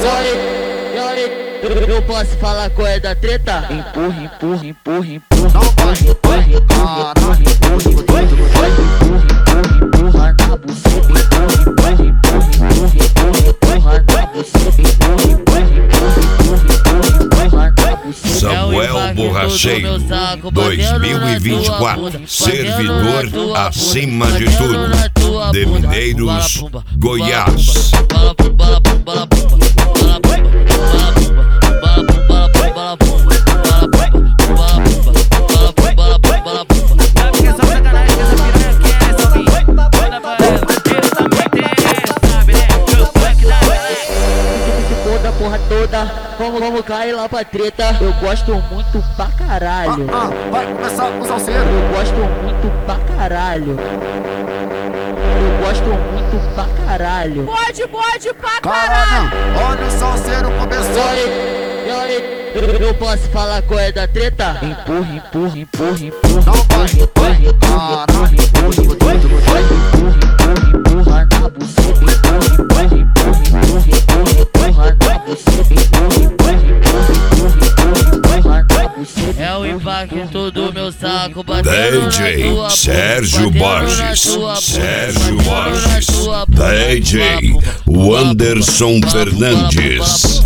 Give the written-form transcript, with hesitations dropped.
Eu posso falar qual é da treta? Empurra, empurra, empurra, empurra. Não vai, empurra, empurra, empurra, empurra, empurra na buceta. Empurra, empurra, empurra, empurra, empurra na buceta. Empurra, empurra, empurra, empurra na buceta. Samuel Borracheiro 2024, servidor acima de tudo, de Mineiros, Goiás. Porra toda, vamos cair lá pra treta. Eu gosto muito pra caralho. Vai começar o salseiro. Eu gosto muito pra caralho. Eu gosto muito pra caralho. Pode pra Calma, caralho. olha o salseiro começou. Eu posso falar qual é da treta? Empurra, empurra, empurra, empurra. Não vai, Empurra, empurra, empurra, empurra na buceta. Empurra, empurra, empurra, empurra na buceta. Empurra, empurra, empurra, empurra na buceta. É o impacto do meu saco batendo DJ na tua Sérgio bunda, Borges, batendo na tua Sérgio bunda, Borges, batendo na tua bunda, DJ Wanderson Fernandes.